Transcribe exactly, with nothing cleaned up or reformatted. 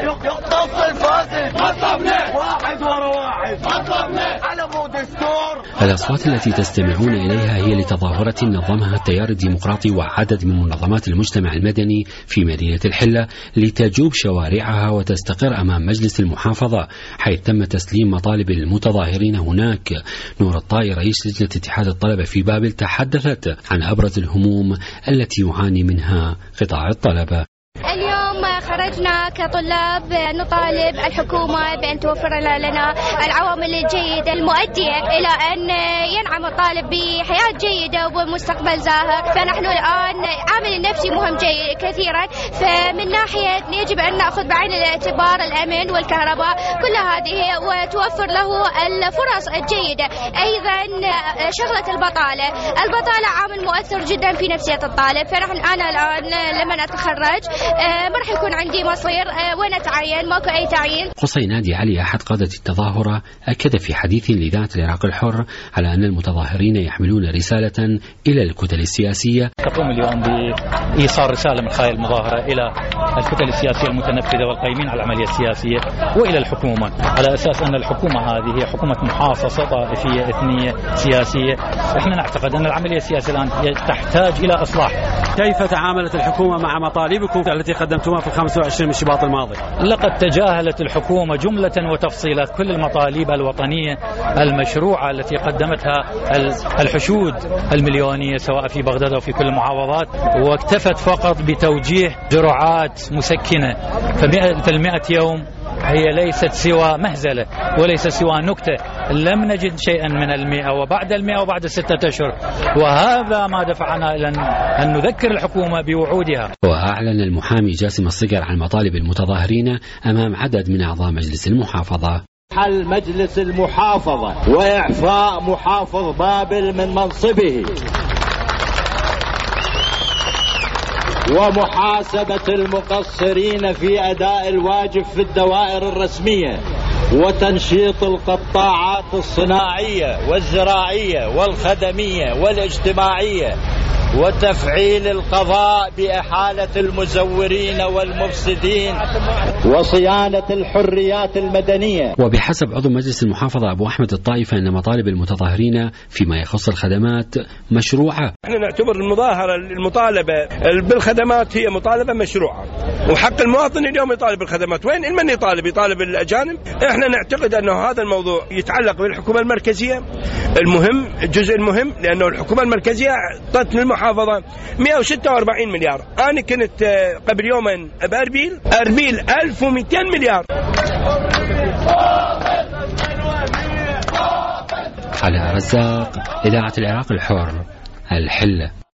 يقتص الفاسد واحد ورا واحد على مو دستور. الأصوات التي تستمعون إليها هي لتظاهرة نظمها التيار الديمقراطي وعدد من منظمات المجتمع المدني في مدينة الحلة لتجوب شوارعها وتستقر أمام مجلس المحافظة، حيث تم تسليم مطالب المتظاهرين هناك. نور الطائي رئيس لجنة اتحاد الطلبة في بابل تحدثت عن أبرز الهموم التي يعاني منها قطاع الطلبة. اليوم خرجنا كطلاب نطالب الحكومة بأن توفر لنا العوامل الجيدة المؤدية إلى أن ينعم الطالب بحياة جيدة ومستقبل زاهر. فنحن الآن عامل النفسي مهم جيد كثيرا، فمن ناحية يجب أن نأخذ بعين الاعتبار الأمن والكهرباء كل هذه وتوفر له الفرص الجيدة. أيضا شغلة البطالة، البطالة عامل مؤثر جدا في نفسية الطالب. فنحن أنا الآن لما أتخرج ما راح يكون عندي مصير وين أتعين، ماكو أي تعيين. قصي نادي علي أحد قادة التظاهرة أكد في حديث لإذاعة العراق الحر على أن المتظاهرين يحملون رسالة إلى الكتل السياسية. تقوم اليوم بإيصال رسالة من خلال المظاهرة إلى الكتل السياسية المتنفذة والقائمين على العملية السياسية وإلى الحكومة، على أساس أن الحكومة هذه هي حكومة محاصصة طائفية إثنية سياسية. إحنا نعتقد أن العملية السياسية الآن تحتاج إلى إصلاح. كيف تعاملت الحكومة مع مطالبكم التي قدمتموها في الخامس والعشرين من شباط الماضي؟ لقد تجاهلت الحكومة جملة وتفصيلات كل المطالب الوطنية المشروعة التي قدمتها الحشود المليونية سواء في بغداد أو في كل المحافظات، واكتفت فقط بتوجيه جرعات مسكنة. فالمئة يوم هي ليست سوى مهزلة وليس سوى نكتة. لم نجد شيئا من المئة وبعد المئة وبعد ستة أشهر، وهذا ما دفعنا إلى أن نذكر الحكومة بوعودها. وأعلن المحامي جاسم الصقر عن مطالب المتظاهرين أمام عدد من أعضاء مجلس المحافظة. حل مجلس المحافظة وإعفاء محافظ بابل من منصبه، ومحاسبة المقصرين في أداء الواجب في الدوائر الرسمية، وتنشيط القطاعات الصناعية والزراعية والخدمية والاجتماعية، وتفعيل القضاء بإحالة المزورين والمفسدين، وصيانة الحريات المدنية. وبحسب عضو مجلس المحافظة أبو أحمد الطائفة أن مطالب المتظاهرين فيما يخص الخدمات مشروعة. احنا نعتبر المظاهرة المطالبة بالخدمات هي مطالبة مشروعة، وحق المواطن اليوم يطالب بالخدمات. وين من يطالب؟ يطالب الأجانب. احنا نعتقد أنه هذا الموضوع يتعلق بالحكومة المركزية المهم، الجزء المهم، لأنه الحكومة المركزية أعطت للمحافظة مئة وستة وأربعين مليار. أنا كنت قبل يومين بأربيل أربيل ألف ومئتين مليار. على رزاق، إذاعة العراق الحر، الحلة.